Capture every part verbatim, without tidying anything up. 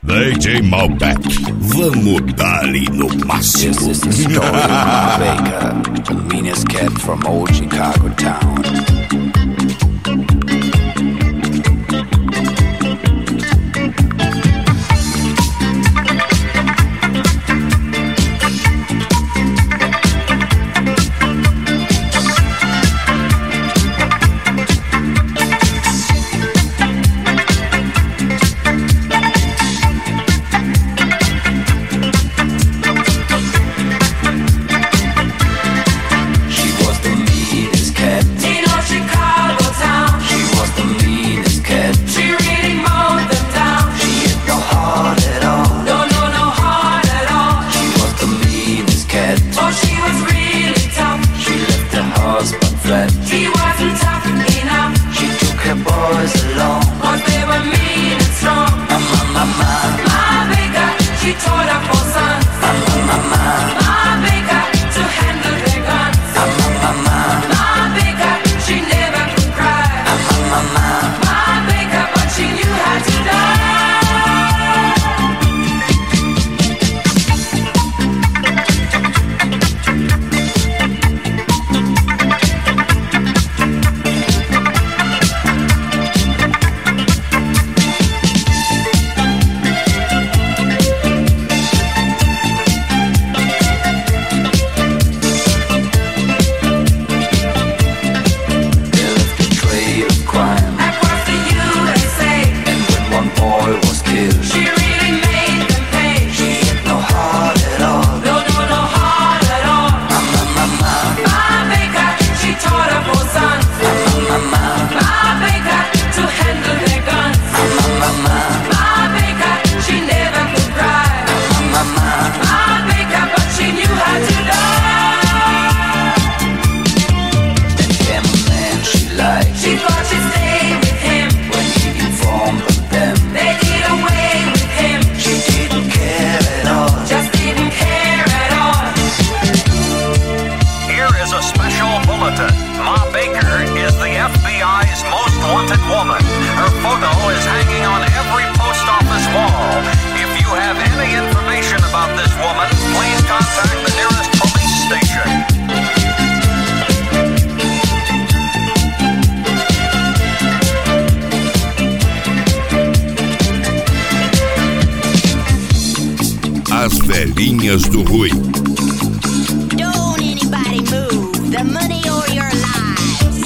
D J Malbec, vamos dar-lhe no máximo. This is the story of Ma Baker, the meanest cat from old Chicago town. As velhinhas do Rui. Don't anybody move, the money or your lives.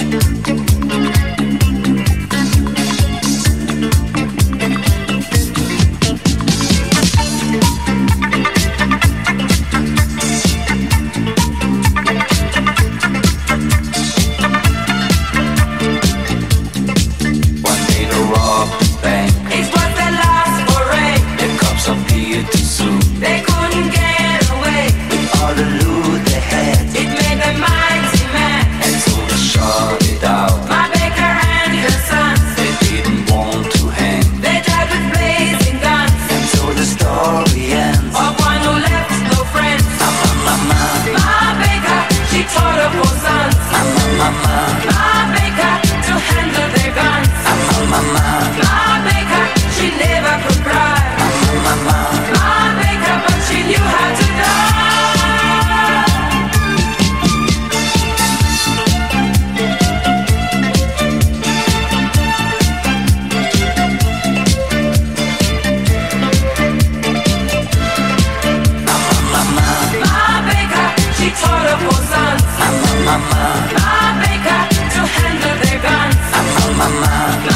One day to rob the bank. It was their last foray. The cops appeared too soon. They couldn't get away. With all the loot they had, It made them mighty mad. and so they shot it out. Ma Baker and her sons, They didn't want to hang, they died with blazing guns. and so the story ends. Of one who left no friends. Mama, mama, Ma Baker, she taught her four sons. mama, mama, Ma Baker, to handle their guns. mama, mama, Ma Baker, she never could cry. mama. Ma Baker, but she knew how to die. Ma Baker, she taught her four sons. Ma Baker, to handle their guns. Ma